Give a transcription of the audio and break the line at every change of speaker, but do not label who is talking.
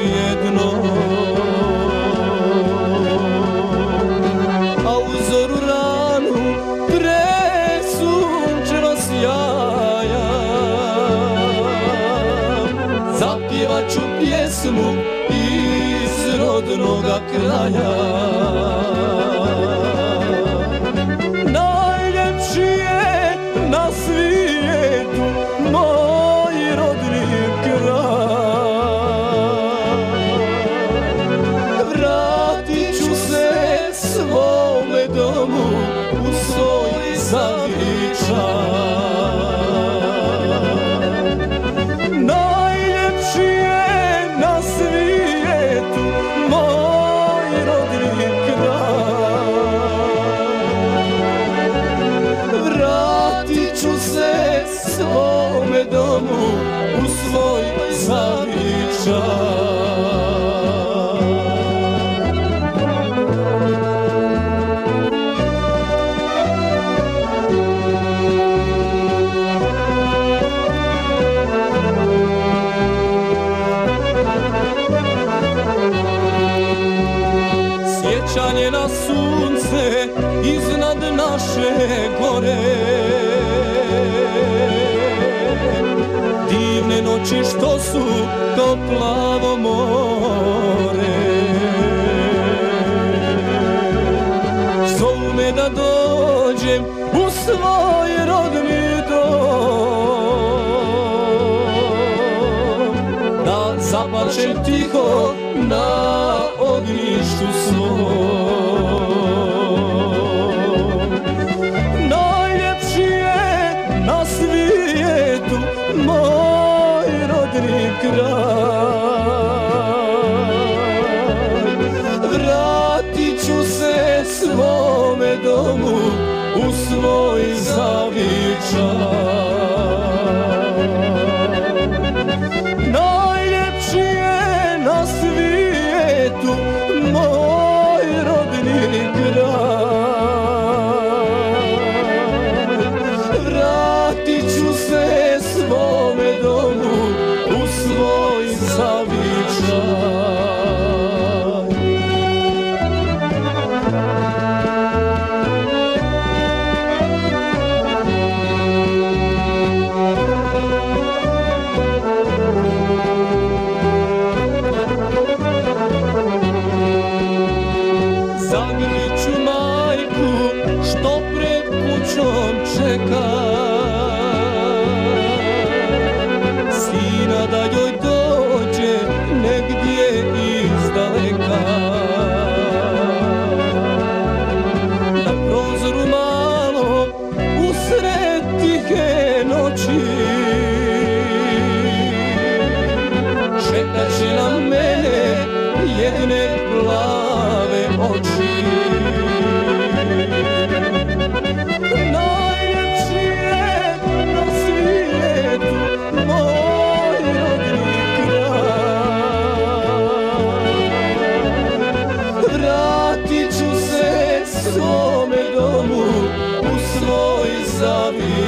jedno, a u zoru ranu presunčeva sjaja zapjevat ću pjesmu iz rodnoga kraja. Najljepši je na svijetu moj rodni kraj. Vratit ću se svome domu u svoj zavičaj. Najljepši je na svijetu moj rodni kraj. Vratit ću se svome domu u svoj zavičaj. Sjećanje na sunce iznad naše gore, divne noći što su kao plavo more. Zovu me da dođem u svoj rodni dom, da zaplačem tiho na ognjištu svom. Najljepši je na svijetu moj rodni kraj. Vratit ću se svome domu u svoj zavičaj. Najljepši je na svijetu moj rodni kraj. Vratit ću se svome domu u svoj zavičaj. Zagrlit ću majku što pred kućom čeka, sina da joj dođe negdje izdaleka. Na prozoru malo usred tihe noći čekat će na mene jedne plave oči. Najljepši je na svijetu moj rodni kraj. Vratit ću se svome domu u svoj zavičaj.